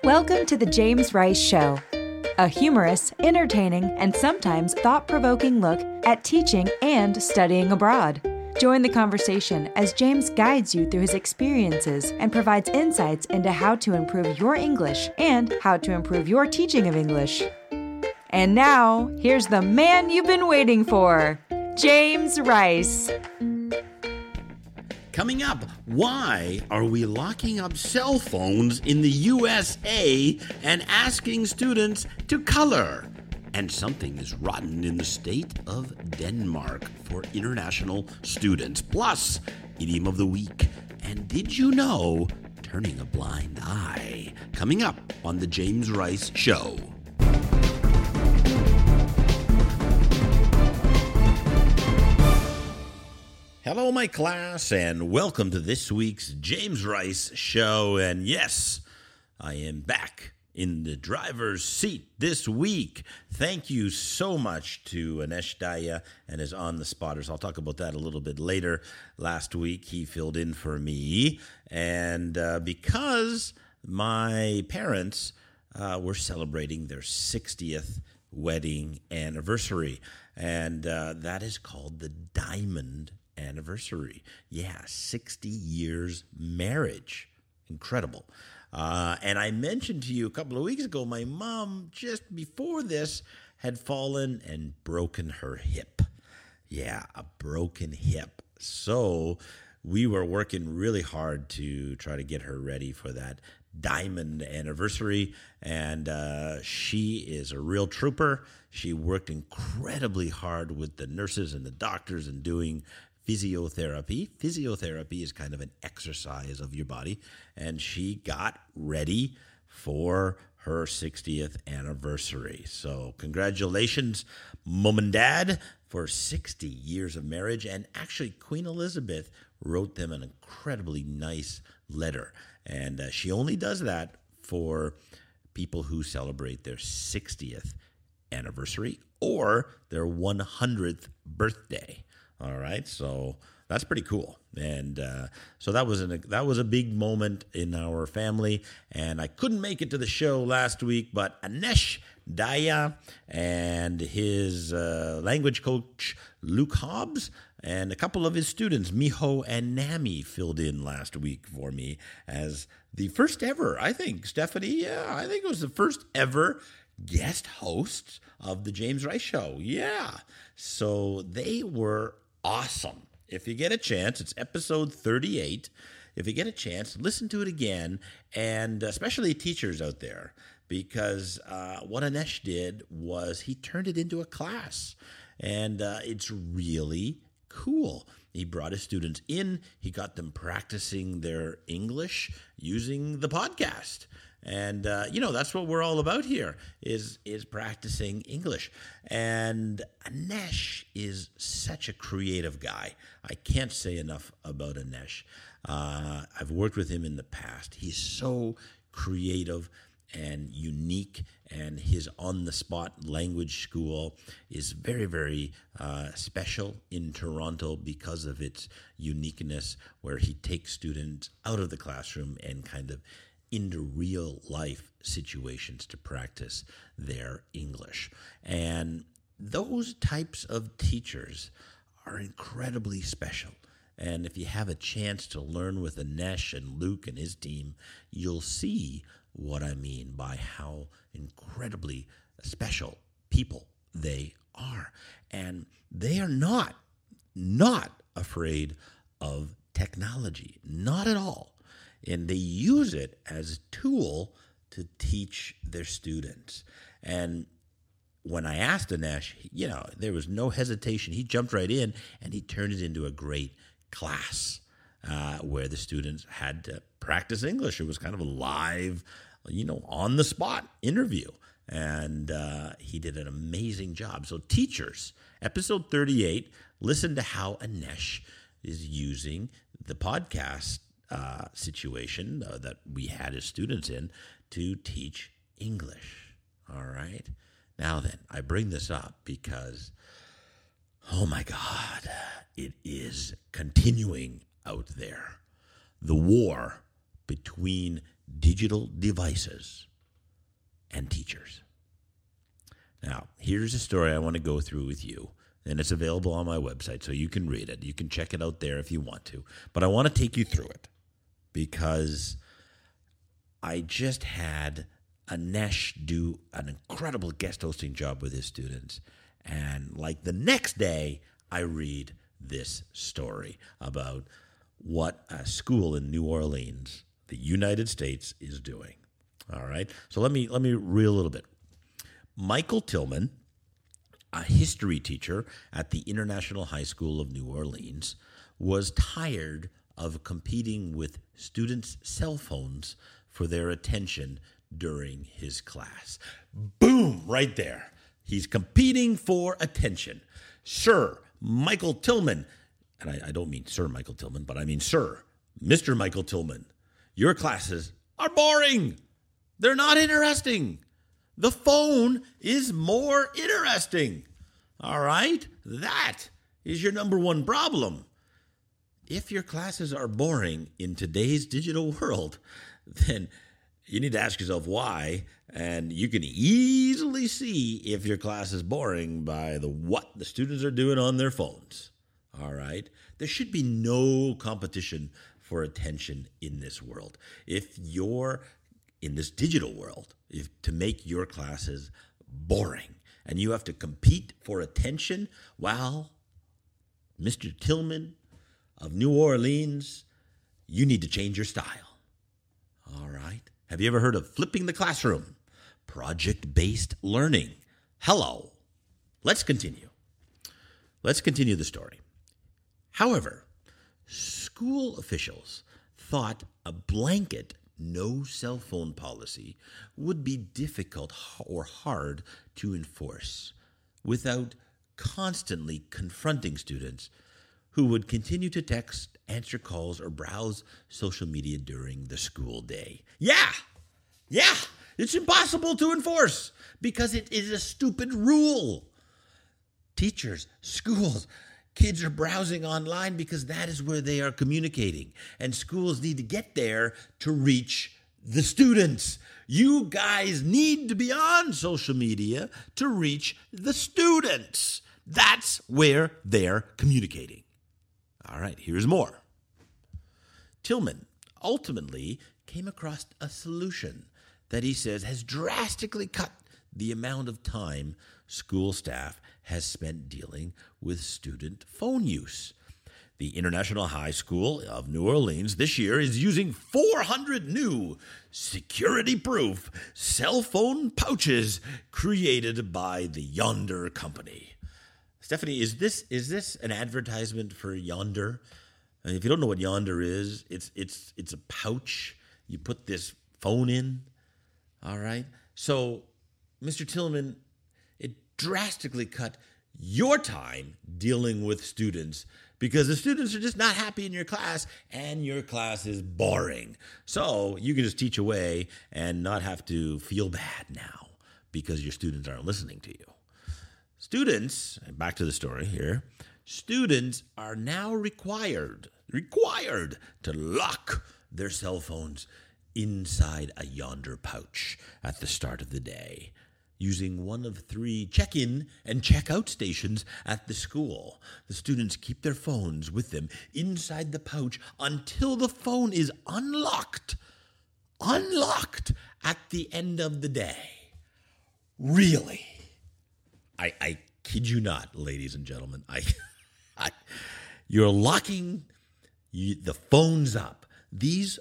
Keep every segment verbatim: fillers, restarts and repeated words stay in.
Welcome to the James Rice Show, a humorous, entertaining, and sometimes thought-provoking look at teaching and studying abroad. Join the conversation as James guides you through his experiences and provides insights into how to improve your English and how to improve your teaching of English. And now, here's the man you've been waiting for, James Rice. Coming up, why are we locking up cell phones in the U S A and asking students to color? And something is rotten in the state of Denmark for international students. Plus, idiom of the week. And did you know, turning a blind eye? Coming up on the James Rice Show. Hello, my class, and welcome to this week's James Rice Show. And yes, I am back in the driver's seat this week. Thank you so much to Anesh Daya and his On the Spotters. I'll talk about that a little bit later. Last week, he filled in for me. And uh, because my parents uh, were celebrating their sixtieth wedding anniversary, and uh, that is called the Diamond Anniversary. Yeah, sixty years marriage. Incredible. Uh, and I mentioned to you a couple of weeks ago, my mom, just before this, had fallen and broken her hip. Yeah, a broken hip. So we were working really hard to try to get her ready for that Diamond Anniversary. And uh, she is a real trooper. She worked incredibly hard with the nurses and the doctors and doing physiotherapy. Physiotherapy is kind of an exercise of your body, and she got ready for her sixtieth anniversary. So congratulations, Mom and Dad, for sixty years of marriage. And actually, Queen Elizabeth wrote them an incredibly nice letter, and uh, she only does that for people who celebrate their sixtieth anniversary or their one hundredth birthday. All right, so that's pretty cool, and uh, so that was an that was a big moment in our family. And I couldn't make it to the show last week, but Anesh Daya and his uh, language coach Luke Hobbs and a couple of his students Miho and Nami filled in last week for me as the first ever. I think Stephanie, yeah, I think it was the first ever guest hosts of the James Rice Show. Yeah, so they were awesome. If you get a chance, it's episode thirty-eight. If you get a chance, listen to it again, and especially teachers out there, because uh, what Anesh did was he turned it into a class, and uh, it's really cool. He brought his students in. He got them practicing their English using the podcast. And, uh, you know, that's what we're all about here is is practicing English. And Anesh is such a creative guy. I can't say enough about Anesh. Uh, I've worked with him in the past. He's so creative and unique, and his on-the-spot language school is very, very uh, special in Toronto because of its uniqueness, where he takes students out of the classroom and kind of into real life situations to practice their English. And those types of teachers are incredibly special. And if you have a chance to learn with Anesh and Luke and his team, you'll see what I mean by how incredibly special people they are. And they are not, not afraid of technology, not at all. And they use it as a tool to teach their students. And when I asked Anesh, you know, there was no hesitation. He jumped right in, and he turned it into a great class uh, where the students had to practice English. It was kind of a live, you know, on-the-spot interview. And uh, he did an amazing job. So teachers, episode thirty-eight, listen to how Anesh is using the podcast Uh, situation uh, that we had as students in to teach English. All right. Now then, I bring this up because, oh my God, it is continuing out there. The war between digital devices and teachers. Now, here's a story I want to go through with you, and it's available on my website, so you can read it. You can check it out there if you want to. But I want to take you through it because I just had Anesh do an incredible guest hosting job with his students. And like the next day, I read this story about what a school in New Orleans, the United States, is doing. All right. So let me let me read a little bit. Michael Tillman, a history teacher at the International High School of New Orleans, was tired of competing with students' cell phones for their attention during his class. Boom, right there. He's competing for attention. Sir Michael Tillman, and I, I don't mean Sir Michael Tillman, but I mean Sir, Mister Michael Tillman, your classes are boring. They're not interesting. The phone is more interesting. All right? That is your number one problem. If your classes are boring in today's digital world, then you need to ask yourself why, and you can easily see if your class is boring by the what the students are doing on their phones. All right? There should be no competition for attention in this world. If you're in this digital world, if to make your classes boring and you have to compete for attention, well, Mister Tillman of New Orleans, you need to change your style. All right? Have you ever heard of flipping the classroom? Project-based learning. Hello. Let's continue. Let's continue the story. However, school officials thought a blanket no cell phone policy would be difficult or hard to enforce without constantly confronting students who would continue to text, answer calls, or browse social media during the school day. Yeah, yeah, it's impossible to enforce because it is a stupid rule. Teachers, schools, kids are browsing online because that is where they are communicating. And schools need to get there to reach the students. You guys need to be on social media to reach the students. That's where they're communicating. All right, here's more. Tillman ultimately came across a solution that he says has drastically cut the amount of time school staff has spent dealing with student phone use. The International High School of New Orleans this year is using four hundred new security-proof cell phone pouches created by the Yondr Company. Stephanie, is this is this an advertisement for Yondr? I mean, if you don't know what Yondr is, it's it's it's a pouch. You put this phone in. All right. So, Mister Tillman, it drastically cut your time dealing with students because the students are just not happy in your class and your class is boring. So you can just teach away and not have to feel bad now because your students aren't listening to you. Students, back to the story here, students are now required, required to lock their cell phones inside a Yondr pouch at the start of the day, using one of three check-in and check-out stations at the school. The students keep their phones with them inside the pouch until the phone is unlocked, unlocked at the end of the day. Really? I, I kid you not, ladies and gentlemen. I, I you're locking you, the phones up. These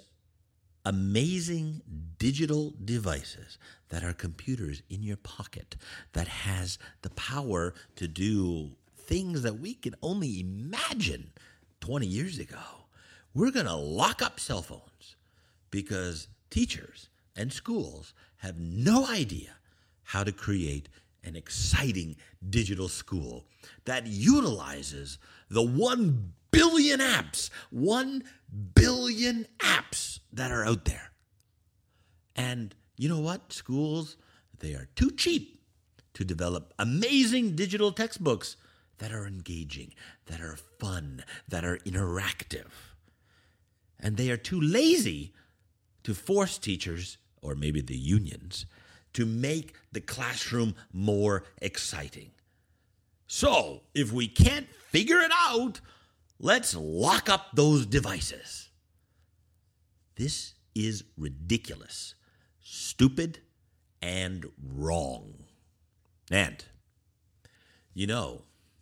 amazing digital devices that are computers in your pocket that has the power to do things that we can only imagine twenty years ago. We're going to lock up cell phones because teachers and schools have no idea how to create an exciting digital school that utilizes the one billion apps, one billion apps that are out there. And you know what? Schools, they are too cheap to develop amazing digital textbooks that are engaging, that are fun, that are interactive. And they are too lazy to force teachers, or maybe the unions, to make the classroom more exciting. So, if we can't figure it out, let's lock up those devices. This is ridiculous, stupid, and wrong. And, you know,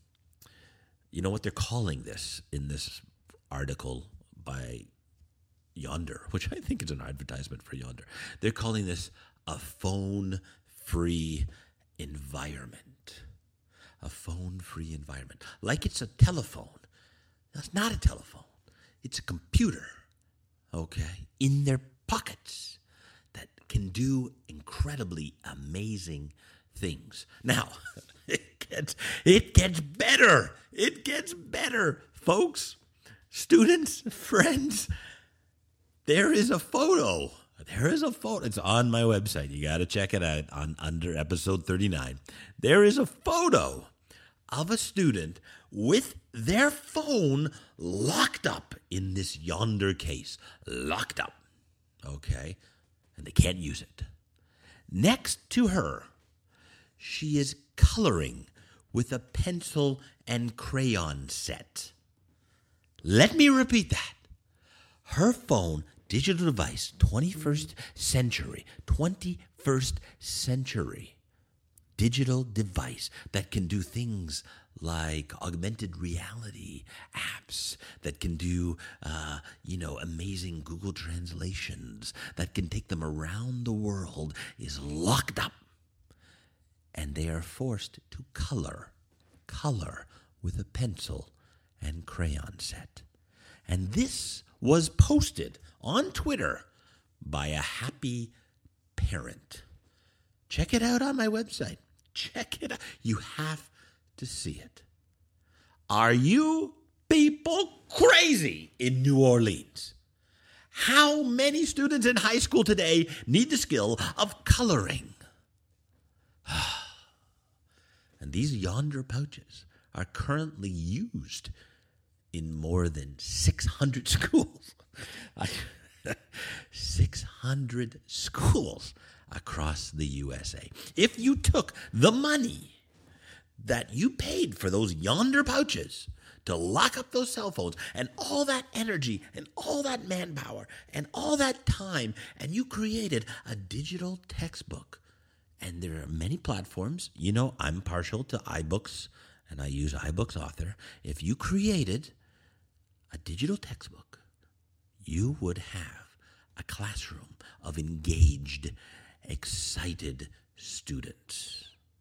you know what they're calling this in this article by Yonder, which I think is an advertisement for Yonder. They're calling this a phone-free environment. A phone-free environment. Like it's a telephone. That's not a telephone. It's a computer, okay, in their pockets that can do incredibly amazing things. Now, it gets, it gets better. It gets better, folks, students, friends. There is a photo. There is a photo. It's on my website. You got to check it out on under episode thirty-nine. There is a photo of a student with their phone locked up in this Yonder case. Locked up. Okay? And they can't use it. Next to her, she is coloring with a pencil and crayon set. Let me repeat that. Her phone, digital device, twenty-first century, twenty-first century digital device that can do things like augmented reality apps, that can do, uh, you know, amazing Google translations, that can take them around the world, is locked up. And they are forced to color, color with a pencil and crayon set. And this was posted on Twitter by a happy parent. Check it out on my website. Check it out. You have to see it. Are you people crazy in New Orleans? How many students in high school today need the skill of coloring? And these Yonder pouches are currently used in more than six hundred schools. six hundred schools across the U S A. If you took the money that you paid for those Yonder pouches to lock up those cell phones and all that energy and all that manpower and all that time, and you created a digital textbook, and there are many platforms. You know, I'm partial to iBooks, and I use iBooks Author. If you created a digital textbook, you would have a classroom of engaged, excited students.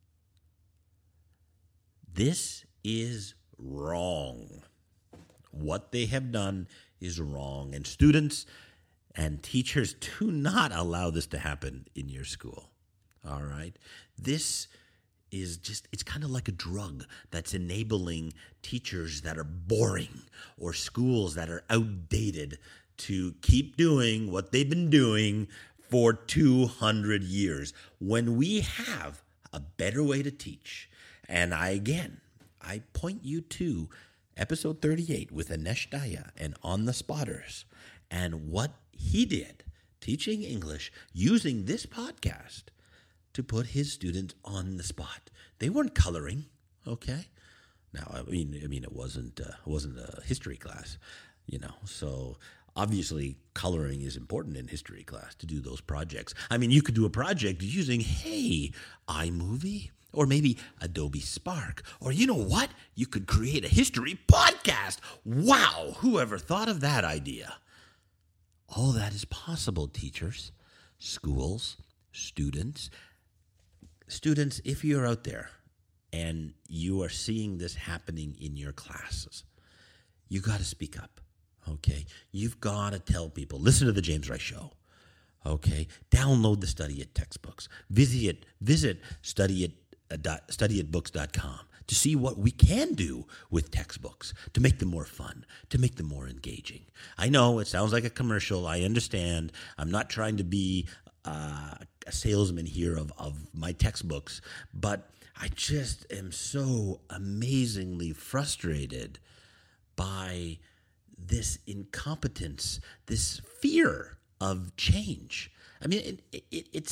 This is wrong. What they have done is wrong. And students and teachers, do not allow this to happen in your school. All right? This is just, it's kind of like a drug that's enabling teachers that are boring or schools that are outdated to keep doing what they've been doing for two hundred years. When we have a better way to teach, and I, again, I point you to episode thirty-eight with Anesh Daya and On the Spotters and what he did teaching English using this podcast to put his students on the spot. They weren't coloring, okay? Now, I mean, I mean, it wasn't uh, it wasn't a history class, you know. So obviously, coloring is important in history class to do those projects. I mean, you could do a project using, hey, iMovie, or maybe Adobe Spark, or you know what? You could create a history podcast. Wow, whoever thought of that idea? All that is possible, teachers, schools, students. Students, if you're out there and you are seeing this happening in your classes, you got to speak up, okay? You've got to tell people, listen to the James Rice Show, okay? Download the Study It textbooks. Visit, visit study it, uh, study it books dot com to see what we can do with textbooks to make them more fun, to make them more engaging. I know it sounds like a commercial. I understand. I'm not trying to be uh, a salesman here of, of my textbooks, but I just am so amazingly frustrated by this incompetence, this fear of change. I mean, it, it, it's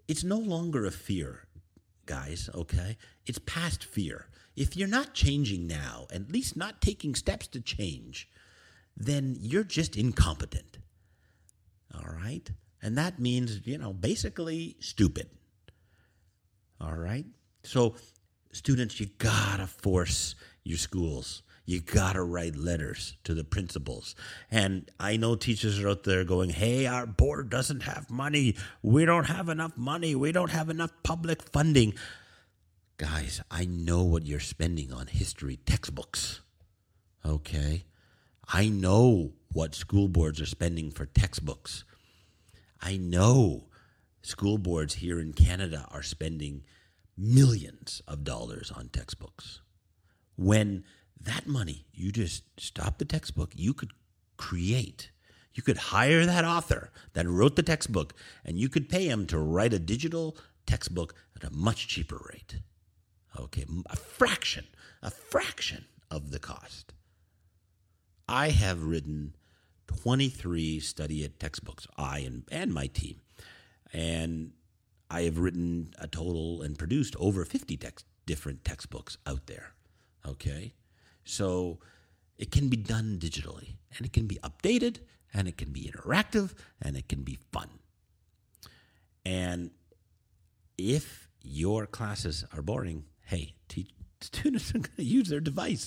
it's no longer a fear, guys, okay? It's past fear. If you're not changing now, at least not taking steps to change, then you're just incompetent, all right? And that means, you know, basically stupid, all right? So students, you gotta force your schools. You gotta write letters to the principals. And I know teachers are out there going, hey, our board doesn't have money. We don't have enough money. We don't have enough public funding. Guys, I know what you're spending on history textbooks, okay? I know what school boards are spending for textbooks. I know school boards here in Canada are spending millions of dollars on textbooks. When that money, you just stop the textbook, you could create, you could hire that author that wrote the textbook, and you could pay him to write a digital textbook at a much cheaper rate. Okay, a fraction, a fraction of the cost. I have written twenty-three study it textbooks, I and, and my team. And I have written a total and produced over fifty text, different textbooks out there. Okay? So it can be done digitally, and it can be updated, and it can be interactive, and it can be fun. And if your classes are boring, hey, teach, students are going to use their device.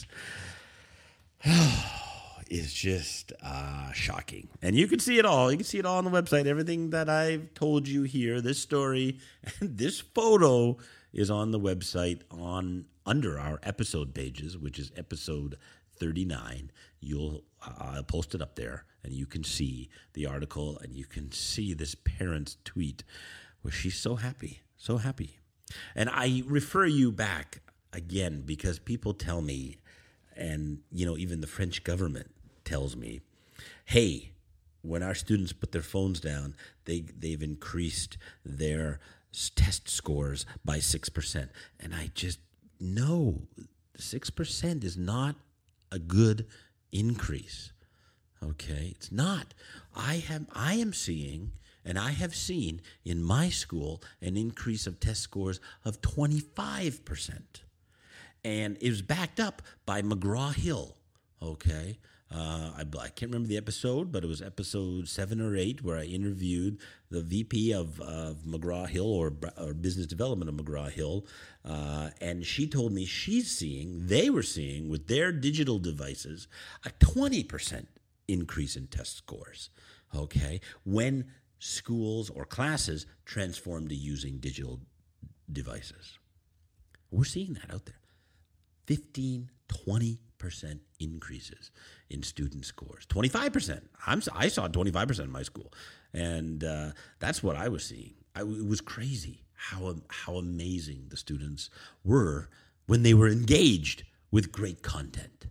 It's just uh, shocking. And you can see it all. You can see it all on the website. Everything that I've told you here, this story, and this photo is on the website on under our episode pages, which is episode thirty-nine. You'll uh, post it up there, and you can see the article, and you can see this parent's tweet where she's so happy, so happy. And I refer you back again because people tell me, and you know, even the French government tells me, hey, when our students put their phones down, they, they've increased their test scores by six percent. And I just know six percent is not a good increase. Okay? It's not. I have, I am seeing, and I have seen in my school, an increase of test scores of twenty-five percent. And it was backed up by McGraw-Hill, okay? Uh, I, I can't remember the episode, but it was episode seven or eight where I interviewed the V P of, of McGraw-Hill or, or business development of McGraw-Hill, uh, and she told me she's seeing, they were seeing with their digital devices, a twenty percent increase in test scores, okay, when schools or classes transform to using digital devices. We're seeing that out there. fifteen, twenty percent increases in student scores. twenty-five percent. I'm, I saw twenty-five percent in my school. And uh, that's what I was seeing. I, it was crazy how, how amazing the students were when they were engaged with great content.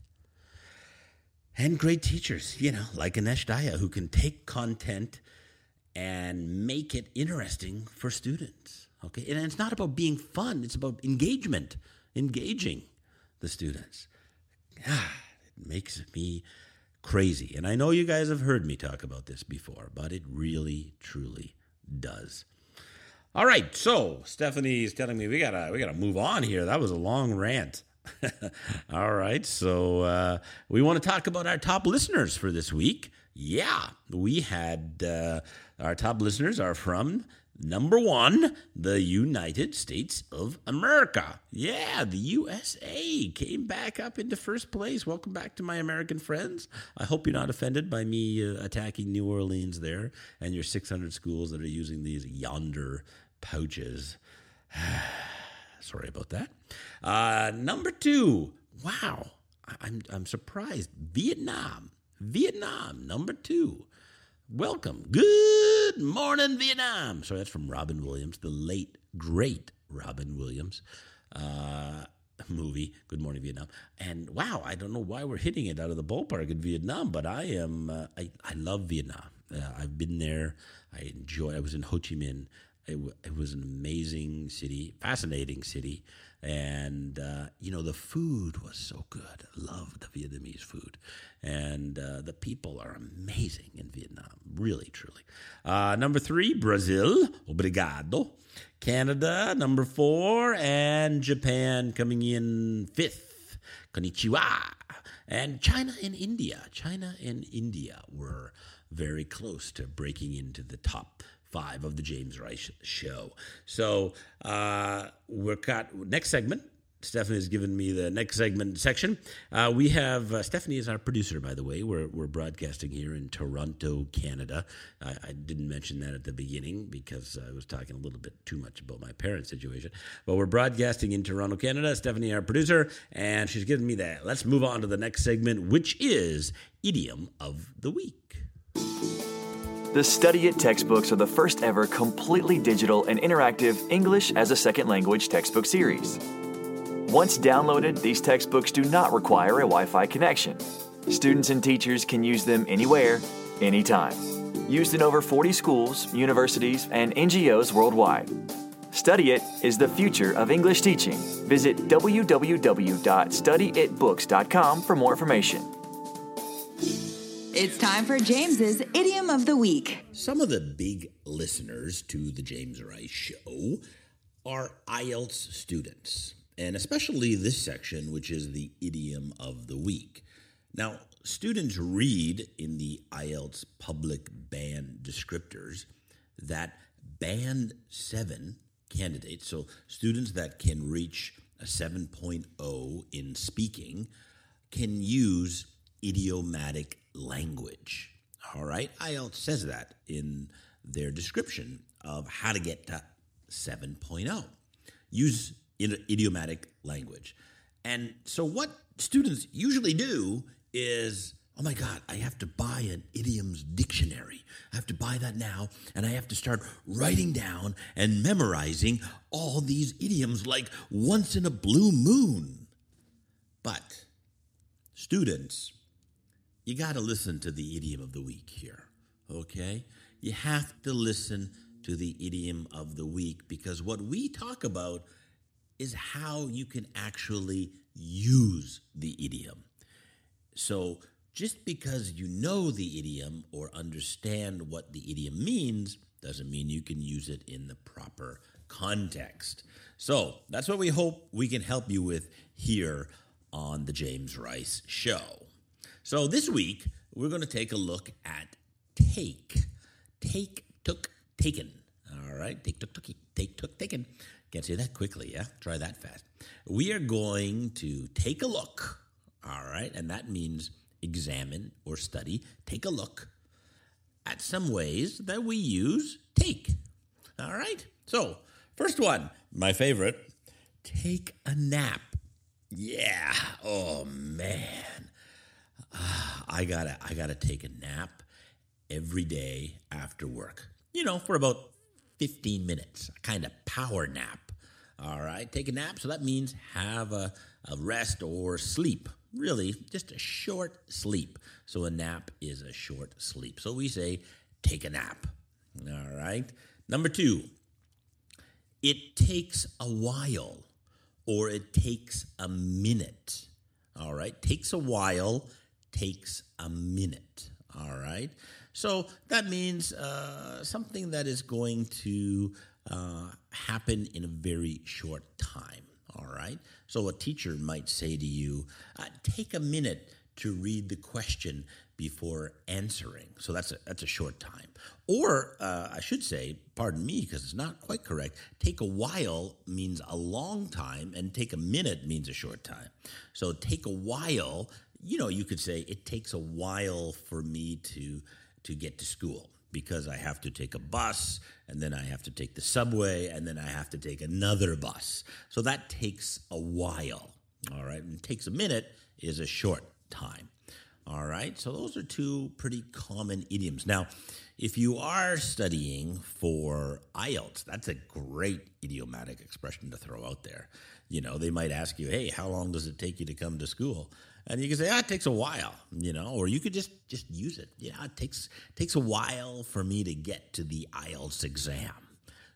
And great teachers, you know, like Anesh Daya, who can take content and make it interesting for students. Okay, and it's not about being fun. It's about engagement, engaging the students. Ah, it makes me crazy. And I know you guys have heard me talk about this before, but it really, truly does. All right, so Stephanie is telling me we gotta we gotta move on here. That was a long rant. All right, so uh, we want to talk about our top listeners for this week. Yeah, we had uh, our top listeners are from number one, the United States of America. Yeah, the U S A came back up into first place. Welcome back to my American friends. I hope you're not offended by me uh, attacking New Orleans there and your six hundred schools that are using these yonder pouches. Sorry about that. Uh, number two, wow, I'm I'm surprised. Vietnam, Vietnam, number two. Welcome. Good morning, Vietnam. So that's from Robin Williams, the late, great Robin Williams uh, movie, Good Morning, Vietnam. And wow, I don't know why we're hitting it out of the ballpark in Vietnam, but I am, uh, I, I love Vietnam. Uh, I've been there. I enjoy, I was in Ho Chi Minh It, w- it was an amazing city, fascinating city. And, uh, you know, the food was so good. I love the Vietnamese food. And uh, the people are amazing in Vietnam, really, truly. Uh, number three, Brazil. Obrigado. Canada, number four. And Japan coming in fifth. Konnichiwa. And China and India. China and India were very close to breaking into the top five of the James Rice Show. So uh, we're got next segment. Stephanie has given me the next segment section. Uh, we have uh, Stephanie is our producer, by the way. We're we're broadcasting here in Toronto, Canada. I, I didn't mention that at the beginning because I was talking a little bit too much about my parents' situation. But we're broadcasting in Toronto, Canada. Stephanie, our producer, and she's given me that. Let's move on to the next segment, which is Idiom of the Week. The Study It textbooks are the first ever completely digital and interactive English as a second language textbook series. Once downloaded, these textbooks do not require a Wi-Fi connection. Students and teachers can use them anywhere, anytime. Used in over forty schools, universities, and N G Os worldwide. Study It is the future of English teaching. Visit w w w dot study it books dot com for more information. It's time for James's Idiom of the Week. Some of the big listeners to the James Rice Show are I E L T S students, and especially this section, which is the Idiom of the Week. Now, students read in the I E L T S public band descriptors that Band seven candidates, so students that can reach a seven point oh in speaking, can use idiomatic language. All right? I E L T S says that in their description of how to get to seven point oh. Use idiomatic language. And so what students usually do is, oh my God, I have to buy an idioms dictionary. I have to buy that now, and I have to start writing down and memorizing all these idioms like once in a blue moon. But students, you got to listen to the idiom of the week here, okay? You have to listen to the idiom of the week because what we talk about is how you can actually use the idiom. So just because you know the idiom or understand what the idiom means doesn't mean you can use it in the proper context. So that's what we hope we can help you with here on the James Rice Show. So this week, we're going to take a look at take. Take, took, taken. All right? Take, took, took, take, took, taken. Can't say that quickly, yeah? Try that fast. We are going to take a look, all right? And that means examine or study. Take a look at some ways that we use take. All right? So, first one, my favorite, take a nap. Yeah. Oh, man. Uh, I gotta, I gotta take a nap every day after work. You know, for about fifteen minutes, a kind of power nap. All right, take a nap. So that means have a, a rest or sleep. Really, just a short sleep. So a nap is a short sleep. So we say take a nap. All right. Number two, it takes a while or it takes a minute. All right. Takes a while, takes a minute. All right. So that means uh, something that is going to uh, happen in a very short time. All right. So a teacher might say to you, uh, take a minute to read the question before answering. So that's a, that's a short time. Or uh, I should say, pardon me, because it's not quite correct, take a while means a long time and take a minute means a short time. So take a while, you know, you could say it takes a while for me to to get to school because I have to take a bus and then I have to take the subway and then I have to take another bus. So that takes a while, all right? And takes a minute is a short time, all right? So those are two pretty common idioms. Now, if you are studying for I E L T S, that's a great idiomatic expression to throw out there. You know, they might ask you, hey, how long does it take you to come to school? And you can say, ah, it takes a while, you know, or you could just, just use it. Yeah, it takes takes a while for me to get to the I E L T S exam.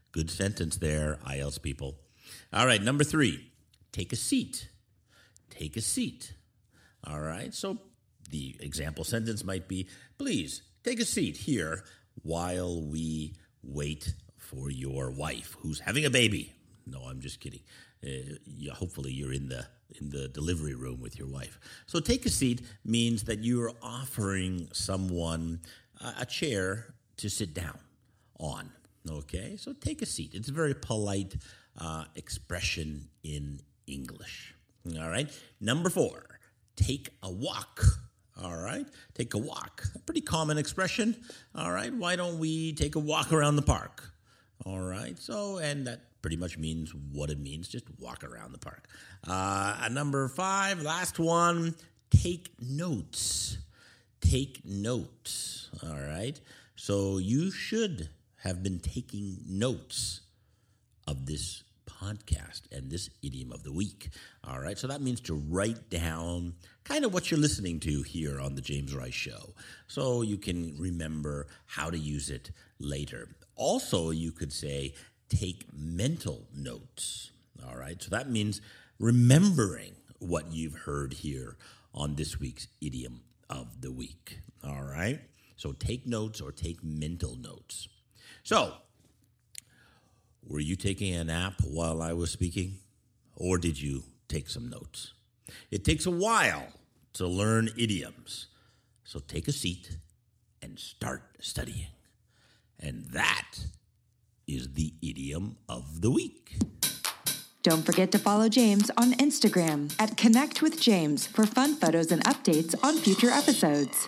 Good sentence there, I E L T S people. All right, number three, take a seat. Take a seat. All right, so the example sentence might be, please take a seat here while we wait for your wife who's having a baby. No, I'm just kidding. Uh, yeah, hopefully you're in the in the delivery room with your wife. So take a seat means that you're offering someone uh, a chair to sit down on. Okay, so take a seat. It's a very polite uh, expression in English. All right, number four, take a walk. All right, take a walk. A pretty common expression. All right, why don't we take a walk around the park? All right, so, and that pretty much means what it means, just walk around the park. Uh, number five, last one, take notes. Take notes, all right? So you should have been taking notes of this podcast and this idiom of the week, all right? So that means to write down kind of what you're listening to here on the James Rice Show so you can remember how to use it later. Also, you could say, take mental notes, all right? So that means remembering what you've heard here on this week's idiom of the week, all right? So take notes or take mental notes. So, were you taking a nap while I was speaking, or did you take some notes? It takes a while to learn idioms, so take a seat and start studying. And that is the idiom of the week. Don't forget to follow James on Instagram at Connect with James for fun photos and updates on future episodes.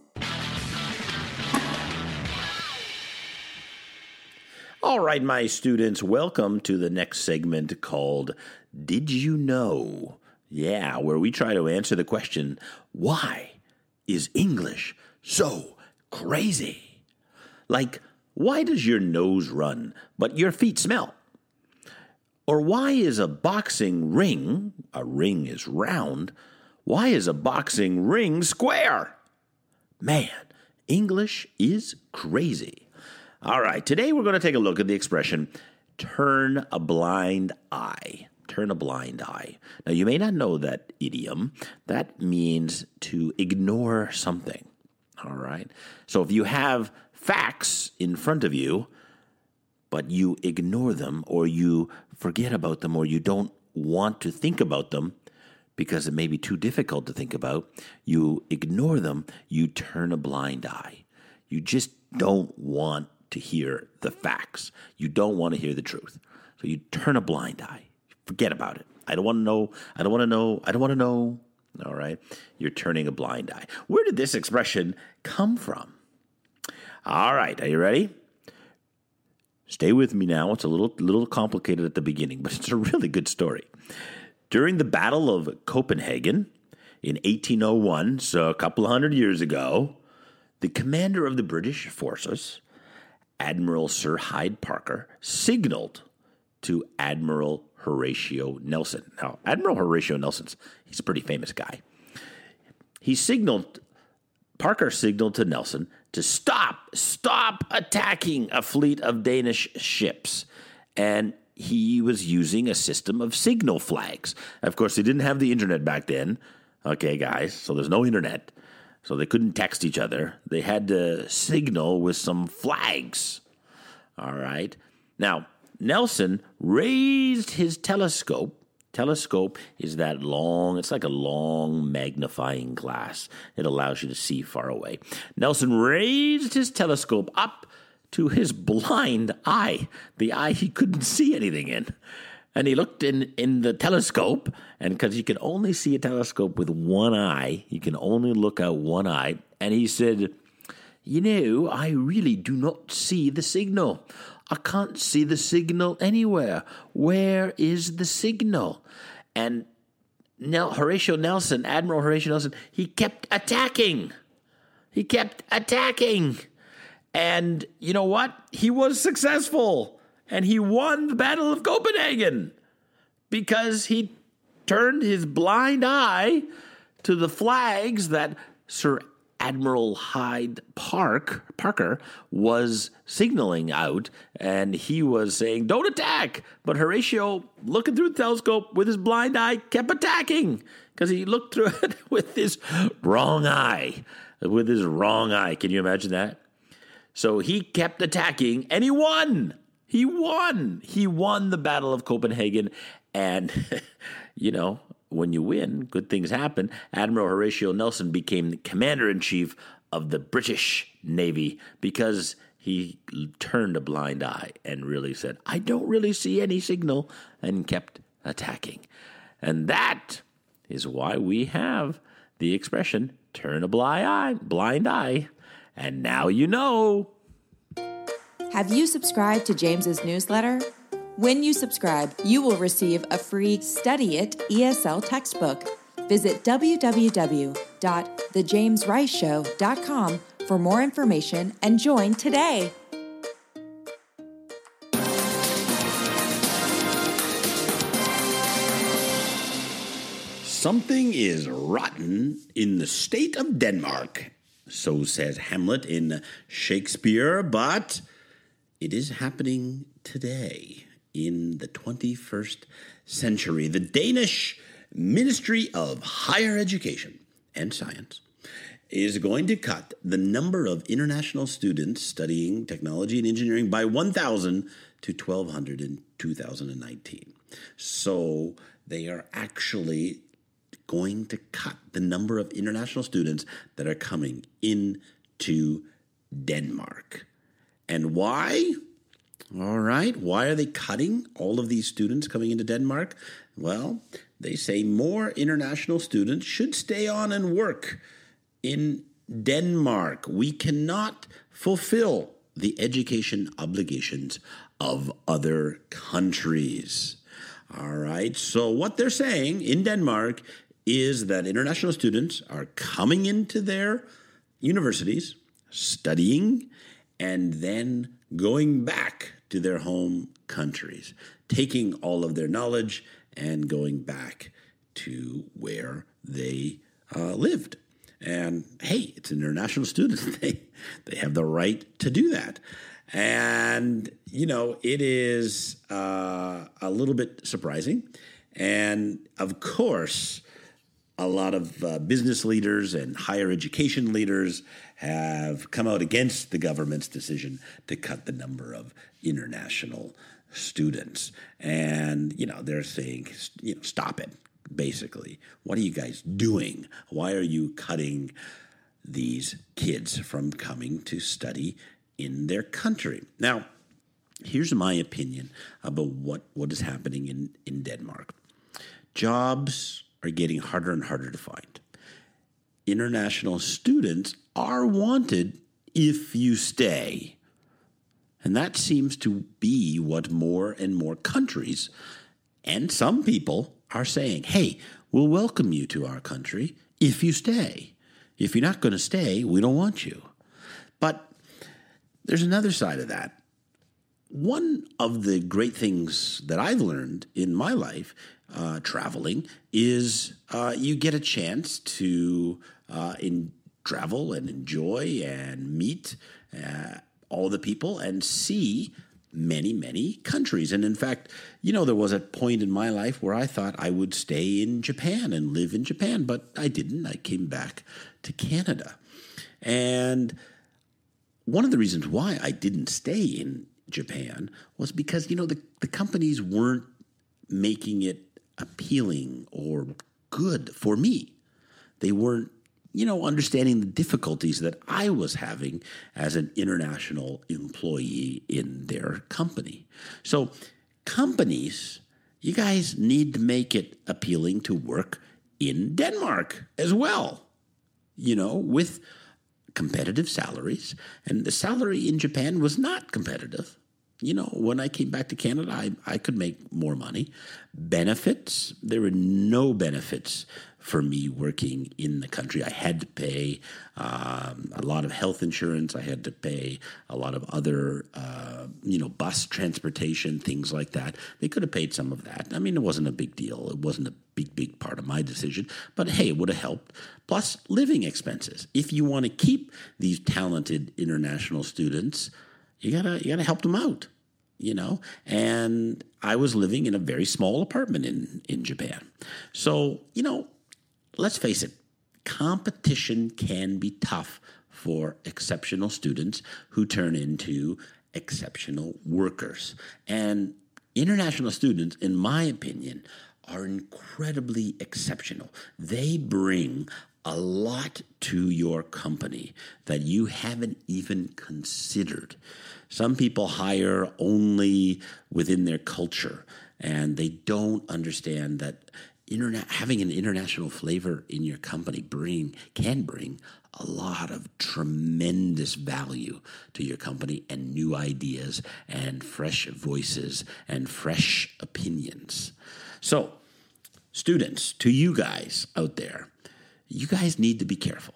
All right, my students, welcome to the next segment called Did You Know? Yeah, where we try to answer the question, why is English so crazy? Like, why does your nose run, but your feet smell? Or why is a boxing ring, a ring is round, why is a boxing ring square? Man, English is crazy. All right, today we're going to take a look at the expression, turn a blind eye. Turn a blind eye. Now, you may not know that idiom. That means to ignore something. All right? So if you have facts in front of you, but you ignore them or you forget about them or you don't want to think about them because it may be too difficult to think about, you ignore them, you turn a blind eye. You just don't want to hear the facts. You don't want to hear the truth. So you turn a blind eye. Forget about it. I don't want to know. I don't want to know. I don't want to know. All right? You're turning a blind eye. Where did this expression come from? All right. Are you ready? Stay with me now. It's a little, little complicated at the beginning, but it's a really good story. During the Battle of Copenhagen in eighteen oh one, so a couple of hundred years ago, the commander of the British forces, Admiral Sir Hyde Parker, signaled to Admiral Horatio Nelson. Now, Admiral Horatio Nelson's, he's a pretty famous guy. He signaled, Parker signaled to Nelson to stop, stop attacking a fleet of Danish ships. And he was using a system of signal flags. Of course, they didn't have the internet back then. Okay, guys, so there's no internet. So they couldn't text each other. They had to signal with some flags. All right. Now, Nelson raised his telescope. Telescope is that long, it's like a long magnifying glass. It allows you to see far away. Nelson raised his telescope up to his blind eye, the eye he couldn't see anything in. And he looked in, in the telescope, and because you can only see a telescope with one eye, you can only look out one eye, and he said, you know, I really do not see the signal. I can't see the signal anywhere. Where is the signal? And Nel- Horatio Nelson, Admiral Horatio Nelson, he kept attacking. He kept attacking. And you know what? He was successful. And he won the Battle of Copenhagen because he turned his blind eye to the flags that Sir Admiral Hyde Park Parker was signaling out, and he was saying, "Don't attack!" But Horatio, looking through the telescope with his blind eye, kept attacking because he looked through it with his wrong eye. With his wrong eye. Can you imagine that? So he kept attacking, and he won. He won. He won the Battle of Copenhagen. And, you know, when you win, good things happen. Admiral Horatio Nelson became the commander-in-chief of the British Navy because he turned a blind eye and really said, "I don't really see any signal," and kept attacking. And that is why we have the expression, turn a blind eye, blind eye. And now you know. Have you subscribed to James's newsletter? When you subscribe, you will receive a free Study It E S L textbook. Visit w w w dot the james rice show dot com for more information and join today. Something is rotten in the state of Denmark, so says Hamlet in Shakespeare, but it is happening today in the twenty-first century. The Danish Ministry of Higher Education and Science is going to cut the number of international students studying technology and engineering by one thousand to twelve hundred in two thousand nineteen. So they are actually going to cut the number of international students that are coming into Denmark. And why? All right, why are they cutting all of these students coming into Denmark? Well, they say more international students should stay on and work in Denmark. We cannot fulfill the education obligations of other countries. All right, so what they're saying in Denmark is that international students are coming into their universities, studying, and then going back to their home countries, taking all of their knowledge and going back to where they uh, lived. And hey, it's international students. They, they have the right to do that. And, you know, it is uh, a little bit surprising. And, of course, a lot of uh, business leaders and higher education leaders have come out against the government's decision to cut the number of international students. And, you know, they're saying, you know, stop it, basically. What are you guys doing? Why are you cutting these kids from coming to study in their country? Now, here's my opinion about what, what is happening in, in Denmark. Jobs are getting harder and harder to find. International students are wanted if you stay. And that seems to be what more and more countries and some people are saying. Hey, we'll welcome you to our country if you stay. If you're not going to stay, we don't want you. But there's another side of that. One of the great things that I've learned in my life uh, traveling is uh, you get a chance to uh, in travel and enjoy and meet uh, all the people and see many, many countries. And in fact, you know, there was a point in my life where I thought I would stay in Japan and live in Japan, but I didn't. I came back to Canada. And one of the reasons why I didn't stay in Japan was because, you know, the, the companies weren't making it appealing or good for me. They weren't, you know, understanding the difficulties that I was having as an international employee in their company. So companies, you guys need to make it appealing to work in Denmark as well, you know, with competitive salaries. And the salary in Japan was not competitive. you know, when I came back to Canada, I, I could make more money. Benefits, there were no benefits for me working in the country. I had to pay um, a lot of health insurance. I had to pay a lot of other, uh, you know, bus transportation, things like that. They could have paid some of that. I mean, it wasn't a big deal. It wasn't a big, big part of my decision. But hey, it would have helped. Plus, living expenses. If you want to keep these talented international students, you gotta you gotta help them out, you know. And I was living in a very small apartment in in Japan, so you know. Let's face it, competition can be tough for exceptional students who turn into exceptional workers. And international students, in my opinion, are incredibly exceptional. They bring a lot to your company that you haven't even considered. Some people hire only within their culture, and they don't understand that Internet, having an international flavor in your company bring can bring a lot of tremendous value to your company and new ideas and fresh voices and fresh opinions. So, students, to you guys out there, you guys need to be careful.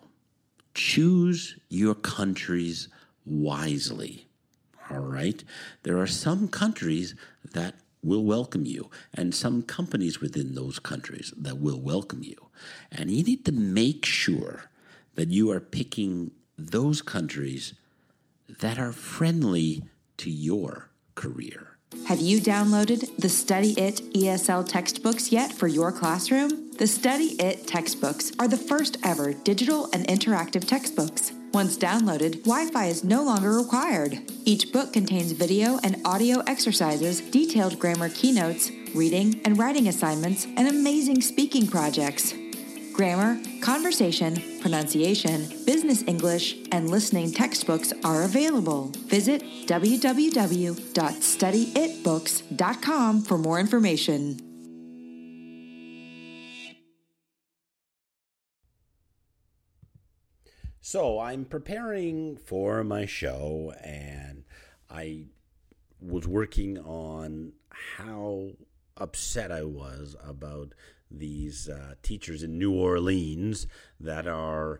Choose your countries wisely, all right? There are some countries that will welcome you, and some companies within those countries that will welcome you. And you need to make sure that you are picking those countries that are friendly to your career. Have you downloaded the Study It E S L textbooks yet for your classroom? The Study It textbooks are the first ever digital and interactive textbooks. Once downloaded, Wi-Fi is no longer required. Each book contains video and audio exercises, detailed grammar keynotes, reading and writing assignments, and amazing speaking projects. Grammar, conversation, pronunciation, business English, and listening textbooks are available. Visit w w w dot study it books dot com for more information. So I'm preparing for my show, and I was working on how upset I was about these uh, teachers in New Orleans that are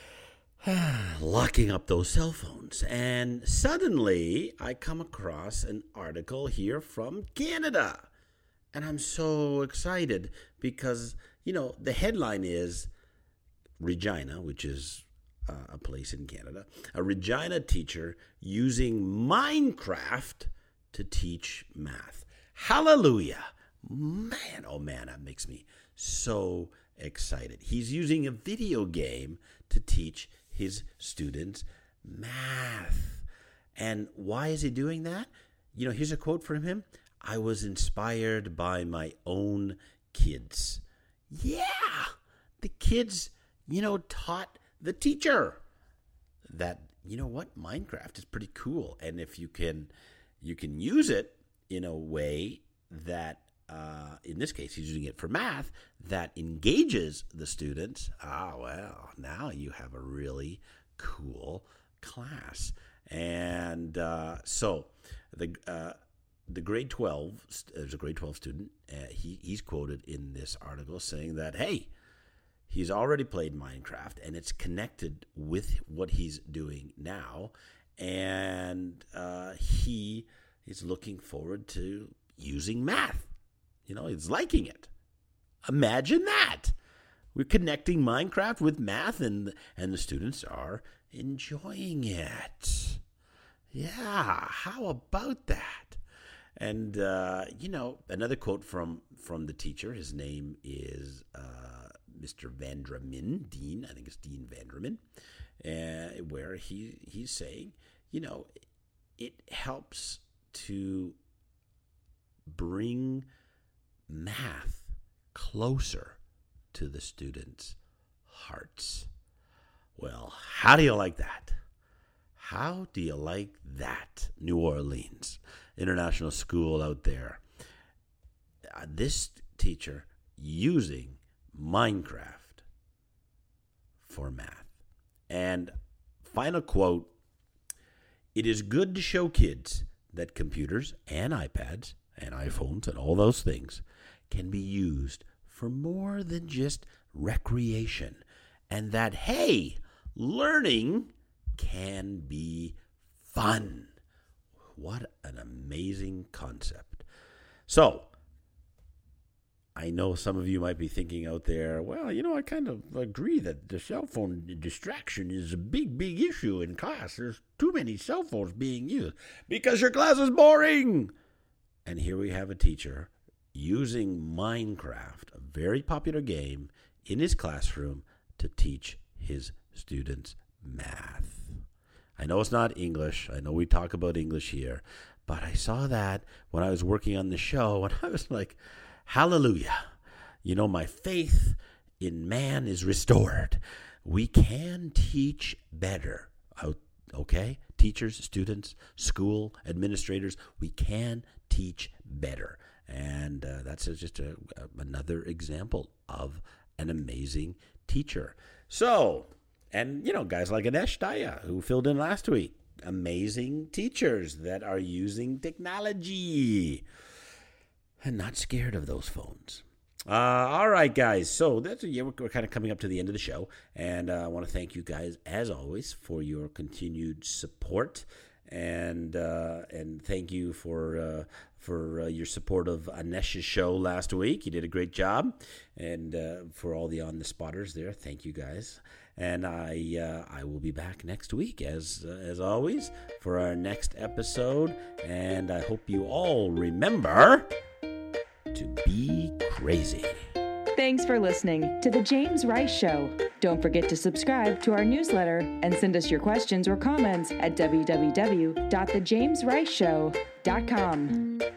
locking up those cell phones. And suddenly I come across an article here from Canada. And I'm so excited because, you know, the headline is Regina, which is uh, a place in Canada, a Regina teacher using Minecraft to teach math. Hallelujah. Man, oh man, that makes me so excited. He's using a video game to teach his students math. And why is he doing that? You know, here's a quote from him. I was inspired by my own kids. Yeah, the kids, you know, taught the teacher that, you know what, Minecraft is pretty cool. And if you can, you can use it in a way that, uh, in this case, he's using it for math, that engages the students. Ah, well, now you have a really cool class. And uh, so the uh, the grade twelve, there's a grade twelve student, uh, he he's quoted in this article saying that, hey, he's already played Minecraft and it's connected with what he's doing now, and uh, he is looking forward to using math. You know, he's liking it. Imagine that. We're connecting Minecraft with math, and and the students are enjoying it. Yeah, how about that? And, uh, you know, another quote from, from the teacher, his name is uh, Mister Vandramin, Dean, I think it's Dean Vandramin, uh, where he he's saying, you know, it helps to bring math closer to the students' hearts. Well, how do you like that? How do you like that, New Orleans International School out there? Uh, this teacher using Minecraft for math. And final quote, it is good to show kids that computers and iPads and iPhones and all those things can be used for more than just recreation, and that, hey, learning can be fun. What an amazing concept. So, I know some of you might be thinking out there, well, you know, I kind of agree that the cell phone distraction is a big, big issue in class. There's too many cell phones being used because your class is boring. And here we have a teacher using Minecraft, a very popular game, in his classroom to teach his students math. I know it's not English. I know we talk about English here, but I saw that when I was working on the show, and I was like, hallelujah. You know, my faith in man is restored. We can teach better. Okay? Teachers, students, school administrators, we can teach better. And uh, that's just a, a, another example of an amazing teacher. So, and, you know, guys like Anesh Daya, who filled in last week, amazing teachers that are using technology and not scared of those phones. Uh, all right, guys. So that's yeah, we're, we're kind of coming up to the end of the show, and uh, I want to thank you guys, as always, for your continued support, and uh, and thank you for uh, for uh, your support of Anesh's show last week. You did a great job, and uh, for all the on the spotters there, thank you guys. And I uh, I will be back next week, as uh, as always, for our next episode. And I hope you all remember to be crazy. Thanks for listening to The James Rice Show. Don't forget to subscribe to our newsletter and send us your questions or comments at w w w dot the james rice show dot com.